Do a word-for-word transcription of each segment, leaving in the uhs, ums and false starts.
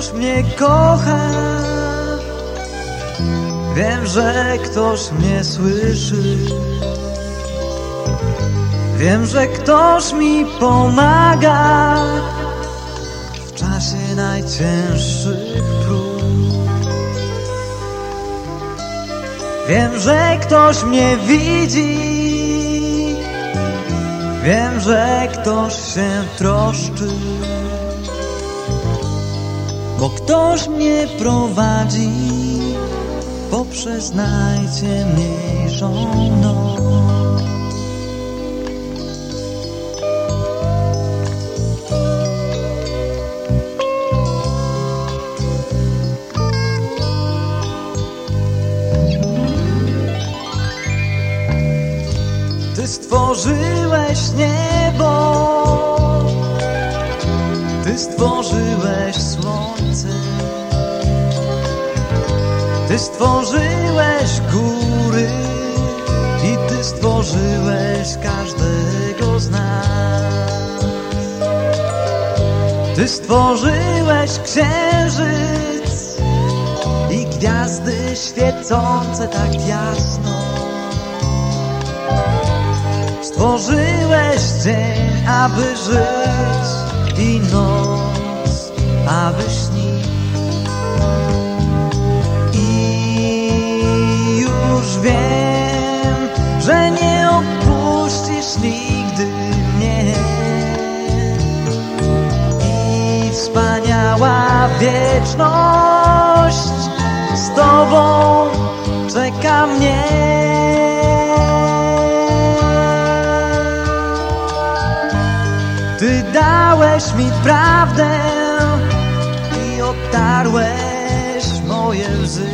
ktoś mnie kocha. Wiem, że ktoś mnie słyszy. Wiem, że ktoś mi pomaga w czasie najcięższych prób. Wiem, że ktoś mnie widzi. Wiem, że ktoś się troszczy, bo ktoś mnie prowadzi poprzez najciemniejszą noc. Ty stworzyłeś niebo, Ty stworzyłeś słońce, Ty stworzyłeś góry i Ty stworzyłeś każdego z nas. Ty stworzyłeś księżyc i gwiazdy świecące tak jasno. Stworzyłeś dzień, aby żyć, i noc, aby śnić. I już wiem, że nie opuścisz nigdy mnie. I wspaniała wieczność z Tobą czeka mnie. Ty dałeś mi prawdę i otarłeś moje łzy.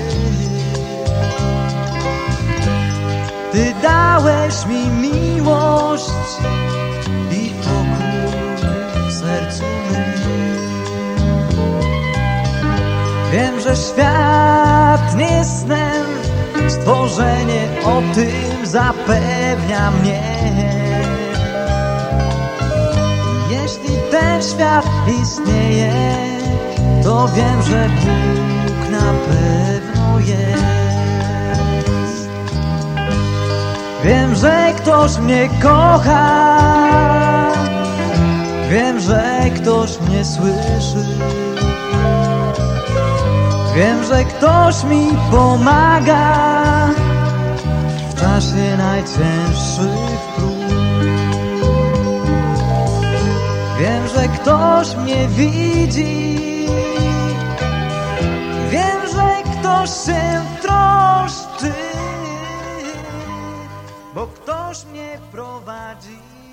Ty dałeś mi miłość i pokój w sercu mym. Wiem, że świat nie jest snem, stworzenie o tym zapewnia mnie. Jeśli ten świat istnieje, to wiem, że Bóg na pewno jest. Wiem, że ktoś mnie kocha. Wiem, że ktoś mnie słyszy. Wiem, że ktoś mi pomaga w czasie najcięższych prób. Wiem, że ktoś mnie widzi. Wiem, że ktoś się troszczy, bo ktoś mnie prowadzi.